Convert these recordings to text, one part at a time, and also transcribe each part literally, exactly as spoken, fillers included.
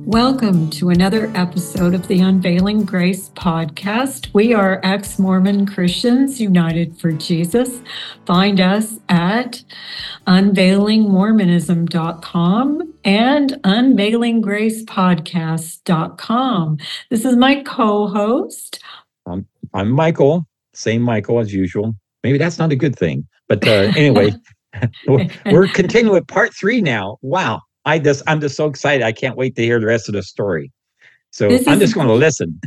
Welcome to another episode of the Unveiling Grace podcast. We are ex-Mormon Christians united for Jesus. Find us at unveiling mormonism dot com and unveiling grace podcast dot com. This is my co-host. Um, I'm Michael, same Michael as usual. Maybe that's not a good thing. But uh, anyway, we're, we're continuing with part three now. Wow. I just, I'm just so excited. I can't wait to hear the rest of the story. So This I'm is- just going to listen.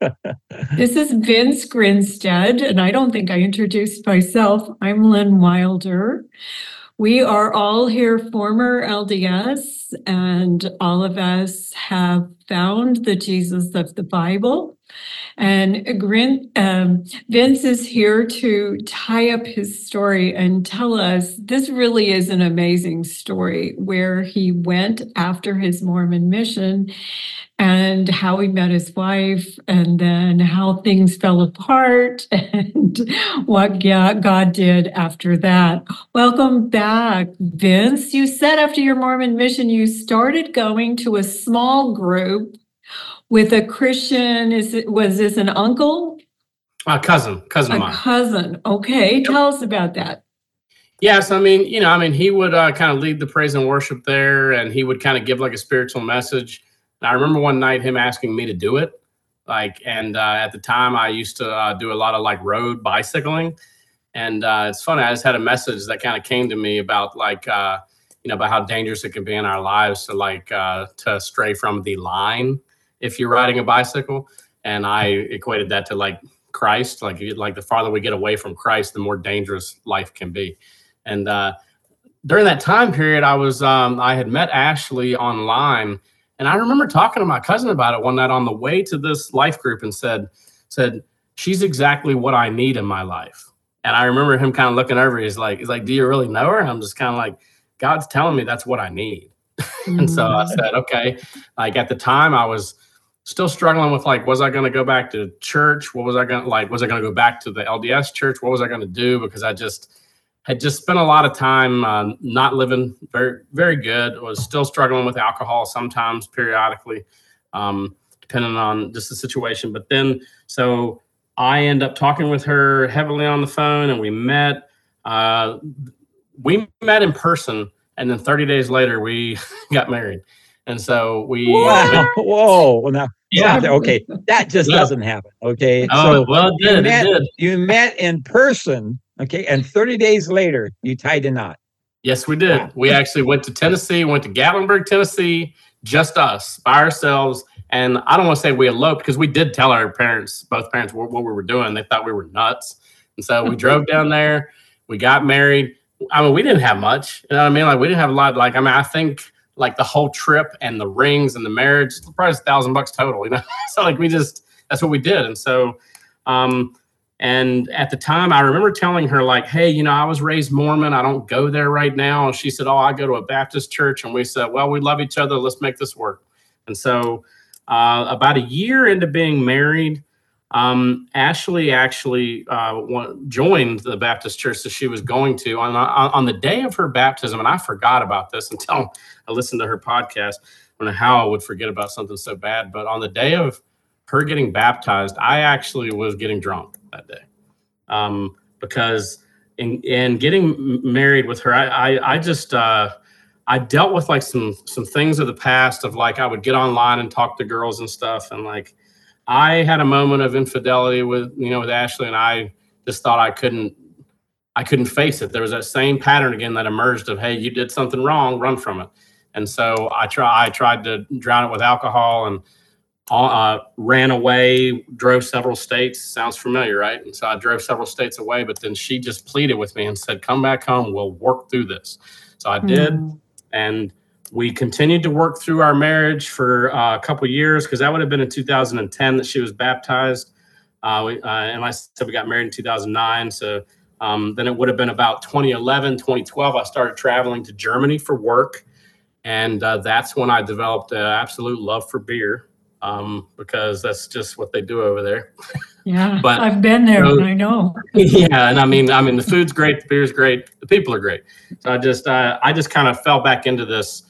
This is Vince Grinstead, and I don't think I introduced myself. I'm Lynn Wilder. We are all here former L D S, and all of us have found the Jesus of the Bible. And Grin, um, Vince is here to tie up his story and tell us this really is an amazing story where he went after his Mormon mission and how he met his wife, and then how things fell apart and what God did after that. Welcome back, Vince. You said after your Mormon mission, you started going to a small group with a Christian. Is it, was this an uncle? A cousin, cousin of A mine. cousin. Okay, tell us about that. Yes, I mean, you know, I mean, he would uh, kind of lead the praise and worship there, and he would kind of give like a spiritual message. And I remember one night him asking me to do it, like, and uh, at the time I used to uh, do a lot of like road bicycling, and uh, it's funny. I just had a message that kind of came to me about like, uh, you know, about how dangerous it can be in our lives to like uh, to stray from the line if you're riding a bicycle, and I equated that to like Christ, like like the farther we get away from Christ, the more dangerous life can be. And uh, during that time period, I was um, I had met Ashley online, and I remember talking to my cousin about it one night on the way to this life group, and said said she's exactly what I need in my life. And I remember him kind of looking over. He's like, he's like, do you really know her? And I'm just kind of like, God's telling me that's what I need. Mm-hmm. And so I said, okay. Like at the time, I was still struggling with like, was I going to go back to church? What was I going to like, was I going to go back to the L D S church? What was I going to do? Because I just had just spent a lot of time uh, not living very, very good. I was still struggling with alcohol sometimes periodically, um, depending on just the situation. But then, so I end up talking with her heavily on the phone, and we met, uh, we met in person. And then thirty days later, we got married. And so we, Wow. Whoa. Well, now, Yeah. okay. That just Yeah. doesn't happen. Okay. oh, well, it did, you it met, did. you met in person. Okay. And thirty days later, you tied a knot. Yes, we did. Wow. We actually went to Tennessee, went to Gatlinburg, Tennessee, just us, by ourselves. And I don't want to say we eloped, because we did tell our parents, both parents, what, what we were doing. They thought we were nuts. And so we drove down there. We got married. I mean, we didn't have much. You know what I mean? Like, we didn't have a lot. Like, I mean, I think like the whole trip and the rings and the marriage, probably a thousand bucks total, you know? So like, we just, that's what we did. And so, um, and at the time I remember telling her like, hey, you know, I was raised Mormon. I don't go there right now. And she said, oh, I go to a Baptist church. And we said, well, we love each other. Let's make this work. And so, uh, about a year into being married, um, Ashley actually, uh, joined the Baptist church that she was going to on, on, on the day of her baptism. And I forgot about this until I listened to her podcast. I don't know how I would forget about something so bad, but on the day of her getting baptized, I actually was getting drunk that day. Um, because in, in getting married with her, I, I, I just, uh, I dealt with like some, some things of the past of like, I would get online and talk to girls and stuff. And like, I had a moment of infidelity with, you know, with Ashley, and I just thought I couldn't, I couldn't face it. There was that same pattern again that emerged of, hey, you did something wrong, run from it. And so I try, I tried to drown it with alcohol, and uh, ran away, drove several states. Sounds familiar, right? And so I drove several states away, but then she just pleaded with me and said, come back home. We'll work through this. So I did. Mm. And we continued to work through our marriage for uh, a couple of years, because that would have been in two thousand ten that she was baptized. Uh, we, uh, and I said we got married in two thousand nine. So um, then it would have been about twenty eleven, twenty twelve. I started traveling to Germany for work. And uh, that's when I developed an absolute love for beer, um, because that's just what they do over there. Yeah, But- I've been there. so- I know. Yeah, and I mean, I mean, the food's great, the beer's great, the people are great. So I just, uh, I just kind of fell back into this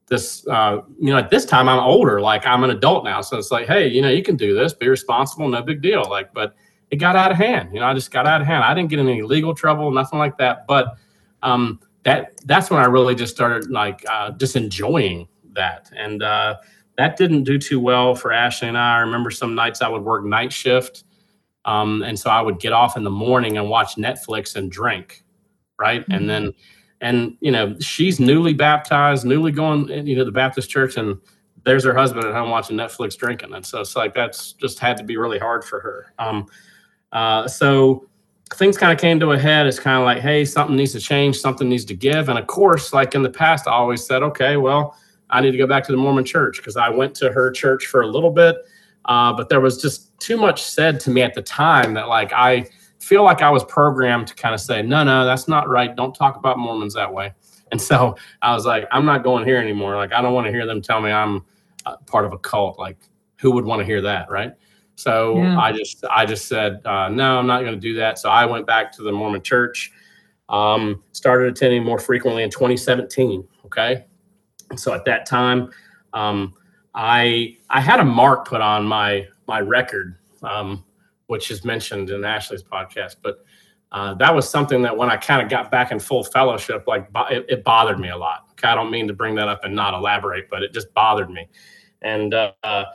this, uh, you know, at this time I'm older, like I'm an adult now. So it's like, hey, you know, you can do this, be responsible, no big deal. Like, but it got out of hand. You know, I just got out of hand. I didn't get in any legal trouble, nothing like that. But um, that that's when I really just started like uh, just enjoying that. And uh, that didn't do too well for Ashley and I. I remember some nights I would work night shift. Um, and so I would get off in the morning and watch Netflix and drink. Right. Mm-hmm. And then, and, you know, she's newly baptized, newly going, you know, the Baptist church, and there's her husband at home watching Netflix drinking. And so it's like, that's just had to be really hard for her. Um, uh, so things kind of came to a head. It's kind of like, hey, something needs to change, something needs to give. And of course, like in the past, I always said, okay, well, I need to go back to the Mormon church, because I went to her church for a little bit. Uh, but there was just too much said to me at the time that like, I feel like I was programmed to kind of say, no, no, that's not right. Don't talk about Mormons that way. And so I was like, I'm not going here anymore. Like, I don't want to hear them tell me I'm uh, part of a cult. Like, who would want to hear that? Right. So yeah. I just, I just said, uh, no, I'm not going to do that. So I went back to the Mormon church, um, started attending more frequently in twenty seventeen. Okay. So at that time, um, I, I had a mark put on my, my record, um, which is mentioned in Ashley's podcast. But uh, that was something that when I kind of got back in full fellowship, like it, it bothered me a lot. Okay, I don't mean to bring that up and not elaborate, but it just bothered me. And, uh,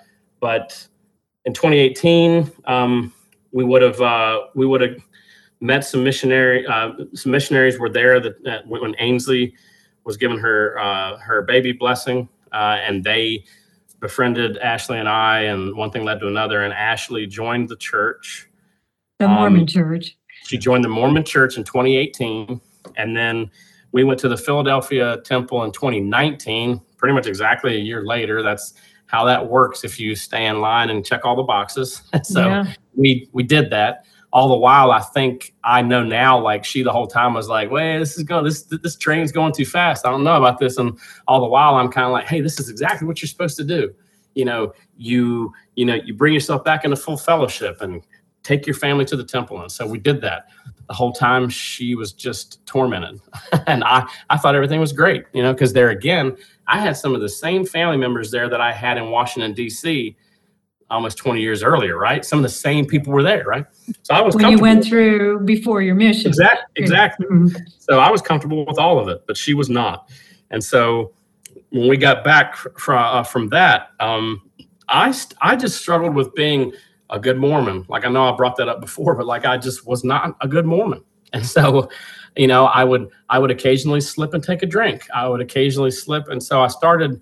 but in twenty eighteen, um, we would have, uh, we would have met some missionary, uh, some missionaries were there that, that when Ainsley was given her, uh, her baby blessing, uh, and they befriended Ashley and I, and one thing led to another, and Ashley joined the church. The Mormon um, church. She joined the Mormon church in twenty eighteen, and then we went to the Philadelphia temple in twenty nineteen, pretty much exactly a year later. That's how that works if you stay in line and check all the boxes. So yeah. we we did that. All the while, I think I know now, like she the whole time was like, wait, this is going, this this train's going too fast. I don't know about this. And all the while, I'm kind of like, hey, this is exactly what you're supposed to do. You know, you you know, you bring yourself back into full fellowship and take your family to the temple. And so we did that. The whole time she was just tormented. And I, I thought everything was great, you know, because there again, I had some of the same family members there that I had in Washington, D C almost twenty years earlier, right? Some of the same people were there, right? So I was when you went through before your mission. Exactly, exactly. Mm-hmm. So I was comfortable with all of it, but she was not. And so when we got back from uh, from that, um, I st- I just struggled with being a good Mormon. Like I know I brought that up before, but like I just was not a good Mormon. And so, you know, I would I would occasionally slip and take a drink. I would occasionally slip, and so I started.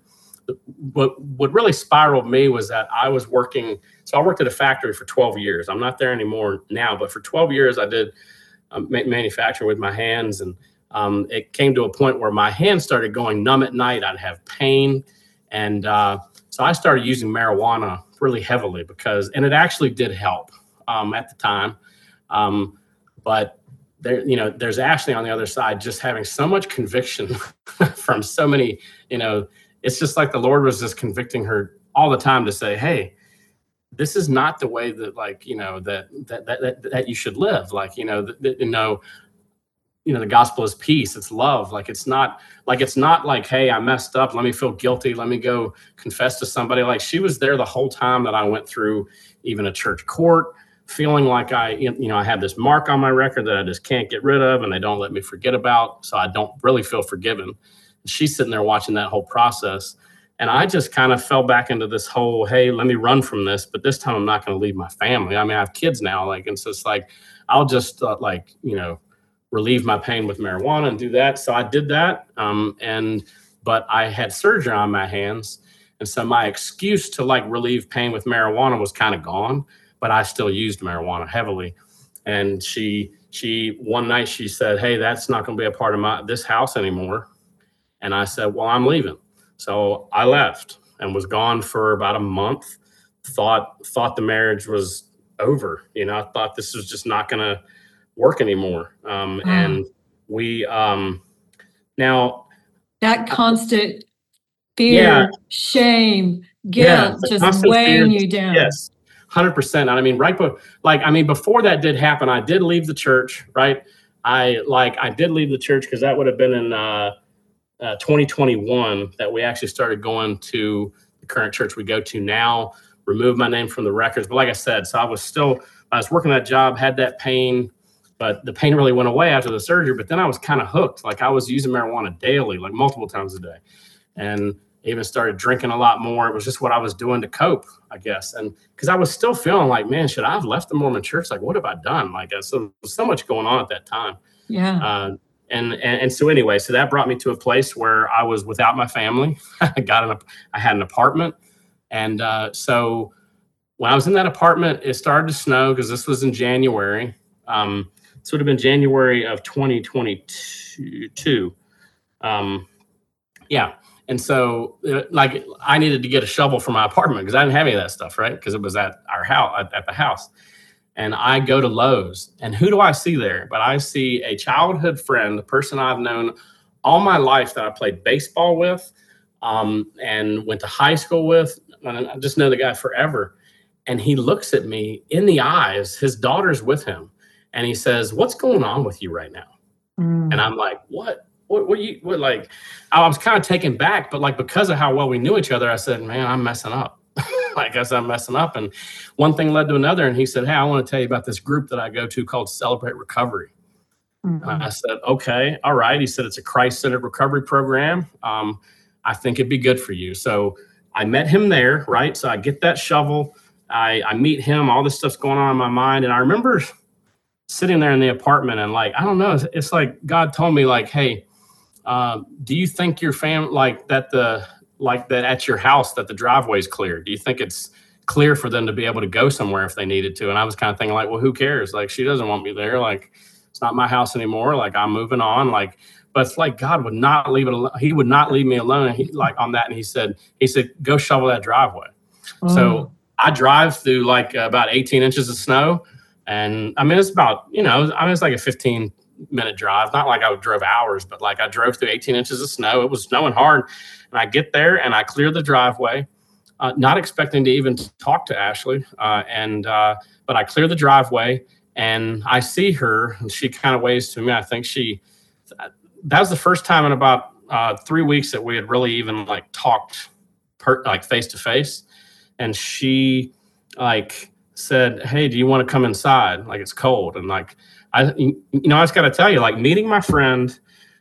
What what really spiraled me was that I was working. So I worked at a factory for twelve years. I'm not there anymore now, but for twelve years I did um, ma- manufacture with my hands, and um, it came to a point where my hands started going numb at night. I'd have pain, and uh, so I started using marijuana really heavily because, and it actually did help um, at the time, um, but. There, you know, there's Ashley on the other side, just having so much conviction from so many, you know, it's just like the Lord was just convicting her all the time to say, hey, this is not the way that, like, you know, that, that, that, that, that you should live. Like, you know, that, that, you know, you know, the gospel is peace. It's love. Like, it's not like, it's not like, hey, I messed up. Let me feel guilty. Let me go confess to somebody. Like she was there the whole time that I went through even a church court, feeling like I, you know, I have this mark on my record that I just can't get rid of and they don't let me forget about. So I don't really feel forgiven. She's sitting there watching that whole process. And I just kind of fell back into this whole, hey, let me run from this. But this time I'm not going to leave my family. I mean, I have kids now. Like, and so it's like, I'll just uh, like, you know, relieve my pain with marijuana and do that. So I did that. Um, and, but I had surgery on my hands. And so my excuse to like relieve pain with marijuana was kind of gone. But I still used marijuana heavily. And she, she, one night she said, hey, that's not going to be a part of my, this house anymore. And I said, well, I'm leaving. So I left and was gone for about a month, thought, thought the marriage was over. You know, I thought this was just not going to work anymore. Um, mm. And we, um, now. That constant fear, yeah. shame, guilt, yeah, just weighing fear, you down. Yes. one hundred percent. And I mean, right, but like, I mean, before that did happen, I did leave the church, right? I like, I did leave the church because that would have been in, uh, uh, twenty twenty-one that we actually started going to the current church we go to now, removed my name from the records. But like I said, so I was still, I was working that job, had that pain, but the pain really went away after the surgery. But then I was kind of hooked. Like I was using marijuana daily, like multiple times a day. And even started drinking a lot more. It was just what I was doing to cope, I guess. And because I was still feeling like, man, should I have left the Mormon church? Like, what have I done? Like, so, there was so much going on at that time. Yeah. Uh, and, and and so anyway, so that brought me to a place where I was without my family. I got an, I had an apartment. And uh, so when I was in that apartment, it started to snow because this was in January. Um, this would have been January of twenty twenty-two. Um, yeah. And so, uh, like, I needed to get a shovel for my apartment because I didn't have any of that stuff, right? Because it was at our house, at, at the house. And I go to Lowe's, and who do I see there? But I see a childhood friend, the person I've known all my life that I played baseball with, um, and went to high school with. And I just know the guy forever. And he looks at me in the eyes. His daughter's with him, and he says, "What's going on with you right now?" Mm. And I'm like, "What?" What, what you what like I was kind of taken back, but like because of how well we knew each other, I said, man, I'm messing up. I guess I'm messing up. And one thing led to another. And he said, hey, I want to tell you about this group that I go to called Celebrate Recovery. Mm-hmm. And I said, okay, all right. He said, it's a Christ-centered recovery program. Um, I think it'd be good for you. So I met him there, right? So I get that shovel. I, I meet him. All this stuff's going on in my mind. And I remember sitting there in the apartment and like, I don't know. It's, it's like God told me like, hey, Uh, do you think your fam like that the like that at your house that the driveway's clear? Do you think it's clear for them to be able to go somewhere if they needed to? And I was kind of thinking like, well, who cares? Like she doesn't want me there. Like it's not my house anymore. Like I'm moving on. Like, but it's like God would not leave it alone. He would not leave me alone. And he, like on that, and he said, he said, go shovel that driveway. Oh. So I drive through like about eighteen inches of snow, and I mean it's about you know I mean it's like a fifteen minute drive, not like I drove hours, but like I drove through eighteen inches of snow. It was snowing hard. And I get there and I clear the driveway, uh, not expecting to even talk to Ashley. Uh, and, uh, but I clear the driveway and I see her and she kind of waves to me. I think she, that was the first time in about uh, three weeks that we had really even like talked per, like face to face. And she like said, hey, do you want to come inside? Like it's cold. And like, I, you know, I just got to tell you, like meeting my friend,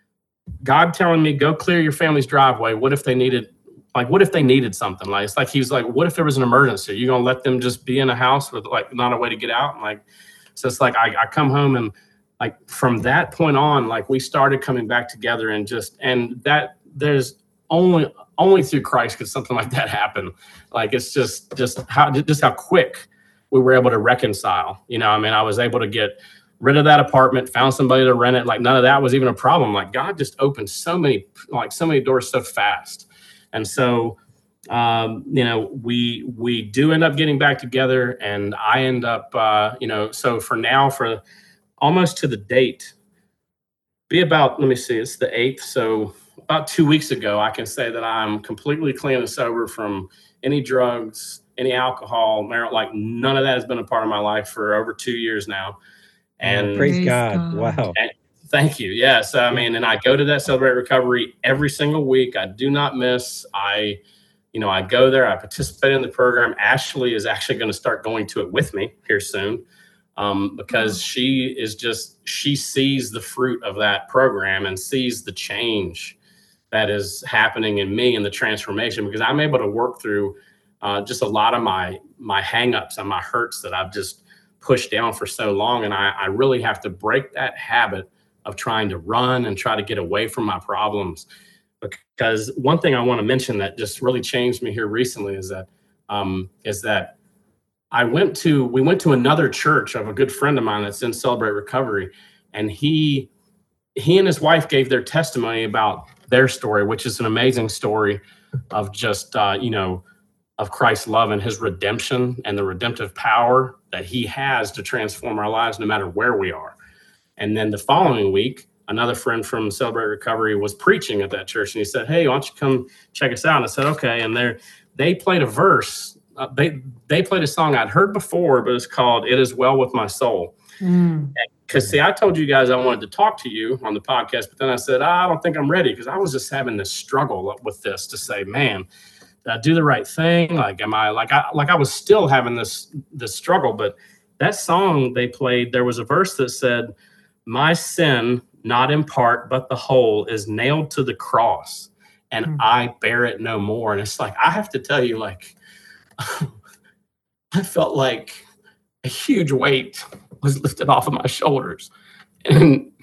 God telling me, go clear your family's driveway. What if they needed, like, what if they needed something? Like, it's like, he was like, what if there was an emergency? You're going to let them just be in a house with like not a way to get out? And like, so it's like, I, I come home and like, from that point on, like we started coming back together and just, and that there's only, only through Christ could something like that happen. Like, it's just, just how, just how quick we were able to reconcile, you know, I mean, I was able to get rid of that apartment, found somebody to rent it. Like none of that was even a problem. Like God just opened so many, like so many doors so fast. And so, um, you know, we, we do end up getting back together and I end up, uh, you know, so for now, for almost to the date, be about, let me see, it's the eighth. So about two weeks ago, I can say that I'm completely clean and sober from any drugs, any alcohol, marijuana, like none of that has been a part of my life for over two years now. And oh, praise, praise God. God. Wow. And thank you. Yes. I mean, and I go to that Celebrate Recovery every single week. I do not miss. I, you know, I go there, I participate in the program. Ashley is actually going to start going to it with me here soon um, because oh. she is just, she sees the fruit of that program and sees the change that is happening in me and the transformation because I'm able to work through uh, just a lot of my, my hangups and my hurts that I've just pushed down for so long. And I, I really have to break that habit of trying to run and try to get away from my problems. Because one thing I want to mention that just really changed me here recently is that, um, is that I went to, we went to another church of a good friend of mine that's in Celebrate Recovery. And he, he and his wife gave their testimony about their story, which is an amazing story of just, uh, you know, of Christ's love and his redemption and the redemptive power that he has to transform our lives no matter where we are. And then the following week, another friend from Celebrate Recovery was preaching at that church. And he said, hey, why don't you come check us out? And I said, okay. And they they played a verse. Uh, they, they played a song I'd heard before, but it's called It Is Well With My Soul. Mm. And Because see, I told you guys I wanted to talk to you on the podcast, but then I said, I don't think I'm ready because I was just having this struggle with this to say, man, did I do the right thing? Like, am I like I like I was still having this this struggle. But that song they played, there was a verse that said, my sin, not in part, but the whole, is nailed to the cross, and mm-hmm. I bear it no more. And it's like, I have to tell you, like, I felt like a huge weight was lifted off of my shoulders. And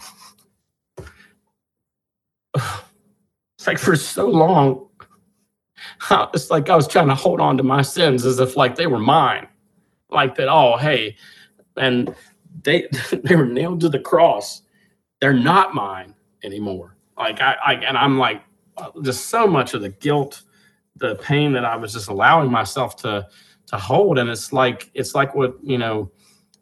it's like for so long, it's like I was trying to hold on to my sins as if like they were mine. Like that, oh, hey, and they they were nailed to the cross. They're not mine anymore. Like I, I and I'm like, just so much of the guilt, the pain that I was just allowing myself to to hold. And it's like, it's like what, you know,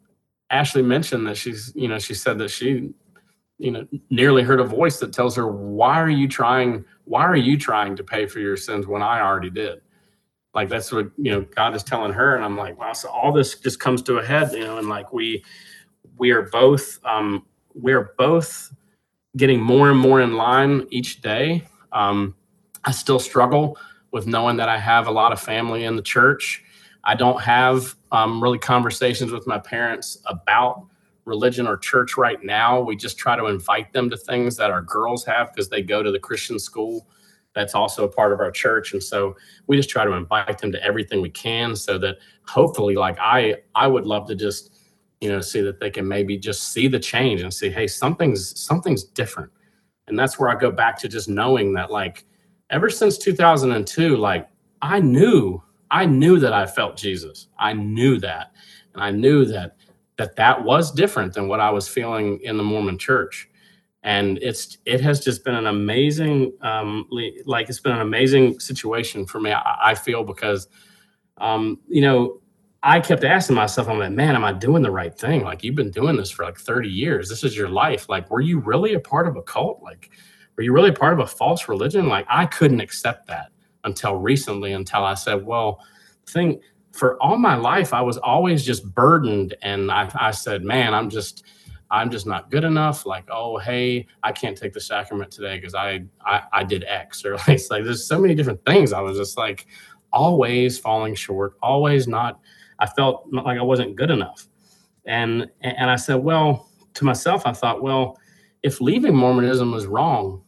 Ashley mentioned that she's, you know, she said that she, you know, nearly heard a voice that tells her, why are you trying, why are you trying to pay for your sins when I already did? Like, that's what, you know, God is telling her. And I'm like, wow. So all this just comes to a head, you know, and like we, we are both, um, we're both getting more and more in line each day. Um, I still struggle with knowing that I have a lot of family in the church. I don't have um, really conversations with my parents about religion or church right now. We just try to invite them to things that our girls have because they go to the Christian school. That's also a part of our church. And so we just try to invite them to everything we can so that hopefully, like I, I would love to just, you know, see that they can maybe just see the change and see, hey, something's, something's different. And that's where I go back to just knowing that, like, ever since two thousand two, like I knew I knew that I felt Jesus. I knew that. And I knew that that that was different than what I was feeling in the Mormon church. And it's it has just been an amazing, um, like it's been an amazing situation for me, I, I feel, because, um, you know, I kept asking myself, I'm like, man, am I doing the right thing? Like, you've been doing this for like thirty years. This is your life. Like, were you really a part of a cult? Like, were you really a part of a false religion? Like, I couldn't accept that until recently, until I said, well, the thing for all my life, I was always just burdened. And I, I said, man, I'm just, I'm just not good enough. Like, oh, hey, I can't take the sacrament today because I, I, I did X, or like, it's like, there's so many different things. I was just like always falling short, always not, I felt like I wasn't good enough. And, and I said, well, to myself, I thought, well, if leaving Mormonism was wrong,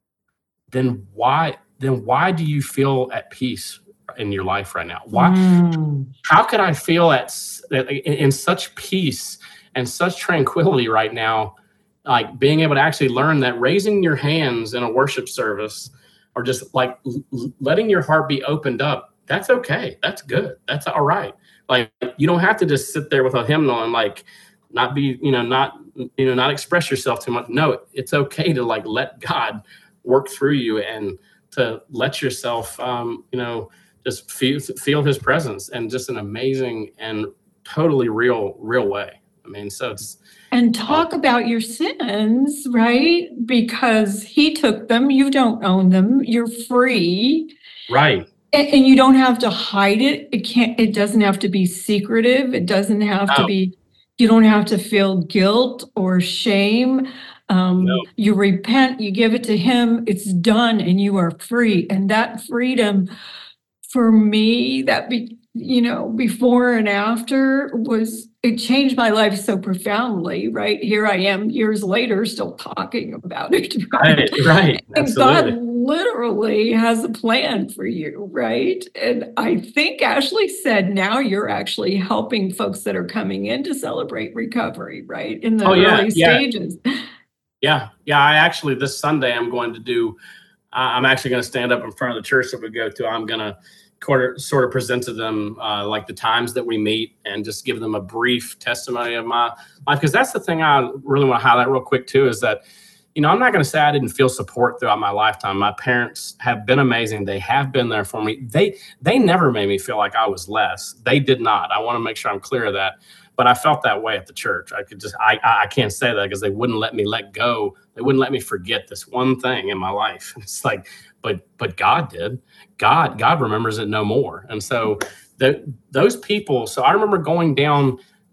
then why, then why do you feel at peace in your life right now? Why, mm. how could I feel at in, in such peace and such tranquility right now, like being able to actually learn that raising your hands in a worship service or just like l- letting your heart be opened up, that's okay. That's good. That's all right. Like, you don't have to just sit there with a hymnal and like not be, you know, not, you know, not express yourself too much. No, it's okay to like let God work through you and to let yourself, um, you know, just feel, feel his presence in just an amazing and totally real, real way. I mean, so it's. And talk um, about your sins, right? Because he took them. You don't own them. You're free. Right. And, and you don't have to hide it. It can't, it doesn't have to be secretive. It doesn't have no. to be, you don't have to feel guilt or shame. Um, no. You repent, you give it to him, it's done, and you are free. And that freedom, for me, that be, you know, before and after was, it changed my life so profoundly, right? Here I am years later still talking about it. Right, right. right. And God literally has a plan for you, right? And I think Ashley said now you're actually helping folks that are coming in to celebrate recovery, right? In the oh, yeah, early yeah. stages. Yeah, yeah. I actually, this Sunday, I'm going to do, uh, I'm actually going to stand up in front of the church that we go to. I'm going to quarter, sort of present to them uh, like the times that we meet and just give them a brief testimony of my life. Because that's the thing I really want to highlight real quick too, is that, you know, I'm not going to say I didn't feel support throughout my lifetime. My parents have been amazing. They have been there for me. They, they never made me feel like I was less. They did not. I want to make sure I'm clear of that. But I felt that way at the church. I could just, I, I can't say that because they wouldn't let me let go. They wouldn't let me forget this one thing in my life. It's like, but, but God did. God, God remembers it no more. And so the, those people, so I remember going down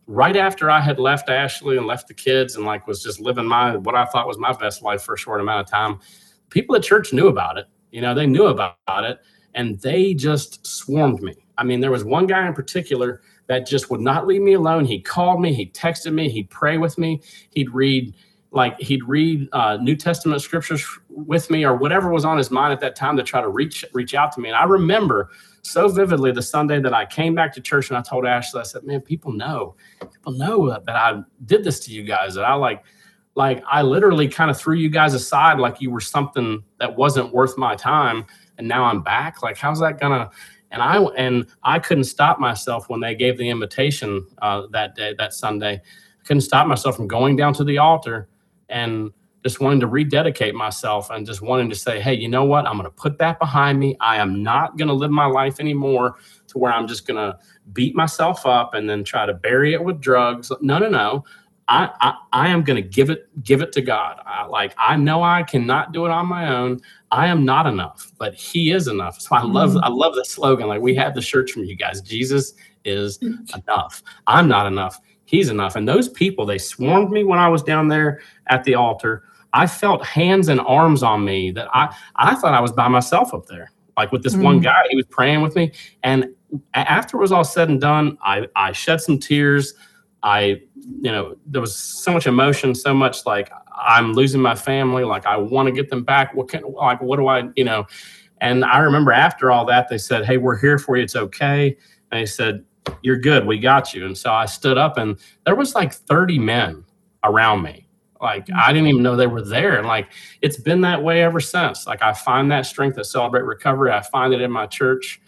right after I had left Ashley and left the kids and like was just living my, what I thought was my best life for a short amount of time, people at church knew about it. You know, they knew about it and they just swarmed me. I mean, there was one guy in particular that just would not leave me alone. He called me, he texted me, he'd pray with me. He'd read like he'd read uh, New Testament scriptures with me or whatever was on his mind at that time to try to reach, reach out to me. And I remember so vividly the Sunday that I came back to church and I told Ashley, I said, man, people know, people know that I did this to you guys, that I like, like I literally kind of threw you guys aside like you were something that wasn't worth my time. And now I'm back. Like, how's that gonna, and I, and I couldn't stop myself when they gave the invitation uh, that day, that Sunday. I couldn't stop myself from going down to the altar and just wanting to rededicate myself and just wanting to say, hey, you know what? I'm going to put that behind me. I am not going to live my life anymore to where I'm just going to beat myself up and then try to bury it with drugs. No, no, no. I, I, I am going to give it, give it to God. I, like, I know I cannot do it on my own. I am not enough, but he is enough. So I love, mm-hmm. I love the slogan. Like, we have the shirts from you guys. Jesus is enough. I'm not enough. He's enough. And those people, they swarmed me when I was down there at the altar. I felt hands and arms on me that I, I thought I was by myself up there. Like with this mm. one guy, he was praying with me. And after it was all said and done, I, I shed some tears. I, you know, there was so much emotion, so much like I'm losing my family. Like I want to get them back. What can, like, what do I, you know? And I remember after all that, they said, hey, we're here for you. It's okay. And they said, you're good. We got you. And so I stood up and there was like thirty men around me. Like, I didn't even know they were there. And like, it's been that way ever since. Like, I find that strength at Celebrate Recovery. I find it in my church.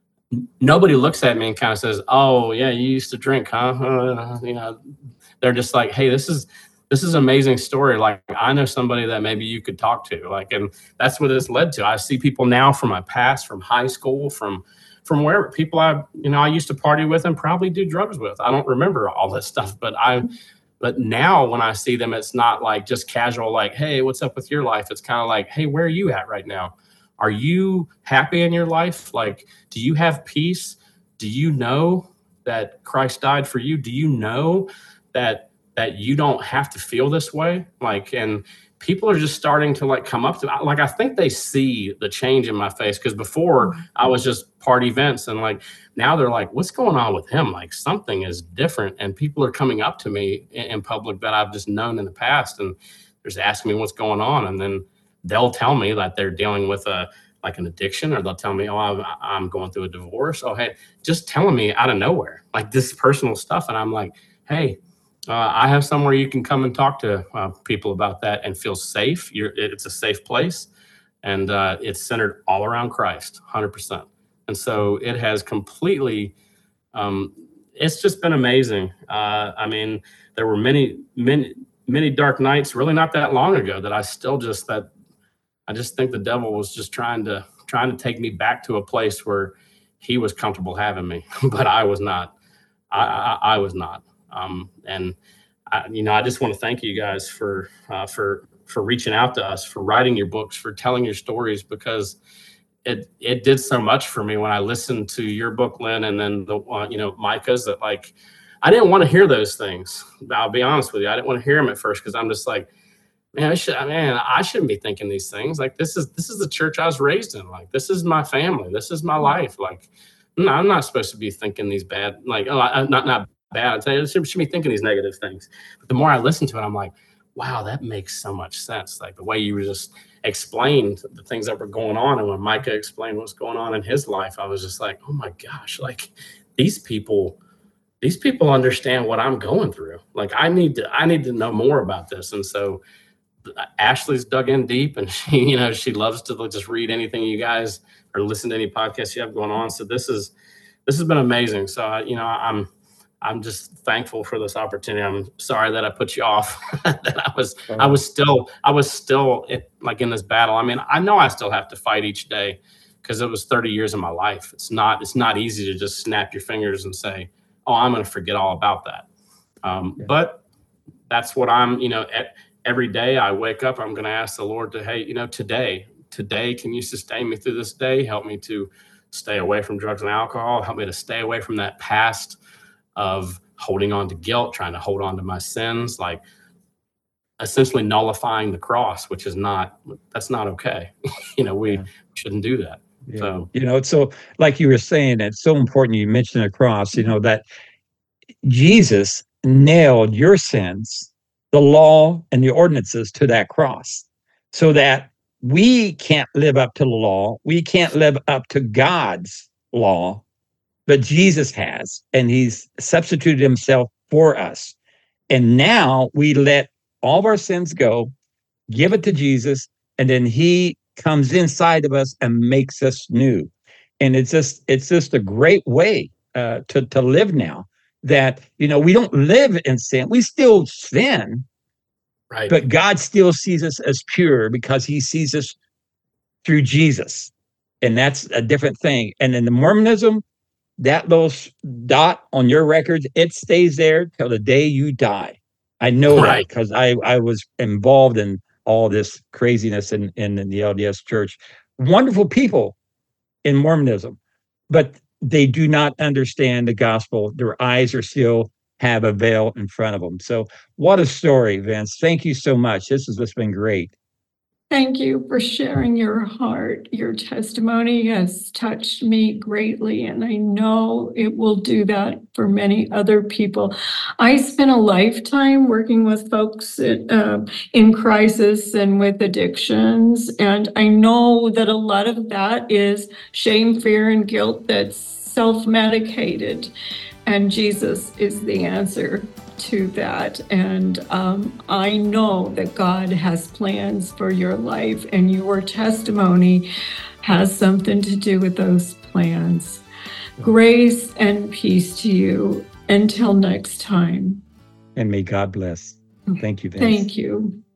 Nobody looks at me and kind of says, oh yeah, you used to drink, huh? Uh, you know, they're just like, hey, this is, this is an amazing story. Like, I know somebody that maybe you could talk to. Like, and that's what this led to. I see people now from my past, from high school, from, from wherever, people I, you know, I used to party with and probably do drugs with. I don't remember all this stuff, but I, but now when I see them, it's not like just casual, like, hey, what's up with your life? It's kind of like, hey, where are you at right now? Are you happy in your life? Like, do you have peace? Do you know that Christ died for you? Do you know that, that you don't have to feel this way? Like, and people are just starting to like come up to, like, I think they see the change in my face. Cause before I was just party events and like, now they're like, what's going on with him? Like something is different. And people are coming up to me in, in public that I've just known in the past. And they're just asking me what's going on. And then they'll tell me that they're dealing with a, like an addiction, or they'll tell me, oh, I'm, I'm going through a divorce. Oh, hey, just telling me out of nowhere, like this personal stuff. And I'm like, hey, Uh, I have somewhere you can come and talk to uh, people about that and feel safe. You're, it's a safe place, and uh, it's centered all around Christ, one hundred percent. And so it has completely, um, it's just been amazing. Uh, I mean, there were many, many, many dark nights really not that long ago that I still just, that I just think the devil was just trying to, trying to take me back to a place where he was comfortable having me, but I was not. I, I, I was not. Um, and I, you know, I just want to thank you guys for, uh, for, for reaching out to us, for writing your books, for telling your stories, because it, it did so much for me when I listened to your book, Lynn, and then the, uh, you know, Micah's, that like, I didn't want to hear those things. I'll be honest with you. I didn't want to hear them at first, cause I'm just like, man, I should, man, I shouldn't be thinking these things. Like, this is, this is the church I was raised in. Like, this is my family. This is my life. Like, no, I'm not supposed to be thinking these bad, like, oh, I, not, not, bad. I'd say I should, should be thinking these negative things. But the more I listen to it, I'm like, wow, that makes so much sense. Like the way you just explained the things that were going on. And when Micah explained what's going on in his life, I was just like, oh my gosh, like these people, these people understand what I'm going through. Like I need to, I need to know more about this. And so Ashley's dug in deep, and she, you know, she loves to just read anything you guys or listen to any podcasts you have going on. So this is, this has been amazing. So, you know, I'm, I'm just thankful for this opportunity. I'm sorry that I put you off. that I was, I was still, I was still it, like in this battle. I mean, I know I still have to fight each day because it was thirty years of my life. It's not, it's not easy to just snap your fingers and say, oh, I'm going to forget all about that. Um, yeah. But that's what I'm, you know, at, every day I wake up, I'm going to ask the Lord to, hey, you know, today, today, can you sustain me through this day? Help me to stay away from drugs and alcohol. Help me to stay away from that past of holding on to guilt, trying to hold on to my sins, like essentially nullifying the cross, which is not, that's not okay. you know, we Yeah. shouldn't do that. Yeah. So, You know, it's so, like you were saying, it's so important you mentioned the cross, you know, that Jesus nailed your sins, the law and the ordinances to that cross, so that we can't live up to the law. We can't live up to God's law, but Jesus has, and he's substituted himself for us. And now we let all of our sins go, give it to Jesus, and then he comes inside of us and makes us new. And it's just, it's just a great way uh, to, to live now, that, you know, we don't live in sin. We still sin, right. but God still sees us as pure because he sees us through Jesus. And that's a different thing. And in the Mormonism, that little dot on your records, it stays there till the day you die. I know Right. that because I, I was involved in all this craziness in, in, in the L D S church. Wonderful people in Mormonism, but they do not understand the gospel. Their eyes are still have a veil in front of them. So what a story, Vince. Thank you so much. This has just been great. Thank you for sharing your heart. Your testimony has touched me greatly, and I know it will do that for many other people. I spent a lifetime working with folks at, uh, in crisis and with addictions, and I know that a lot of that is shame, fear, and guilt that's self-medicated, and Jesus is the answer to that. And um, I know that God has plans for your life, and your testimony has something to do with those plans. Grace and peace to you. Until next time. And may God bless. Thank you, Vince. Thank you.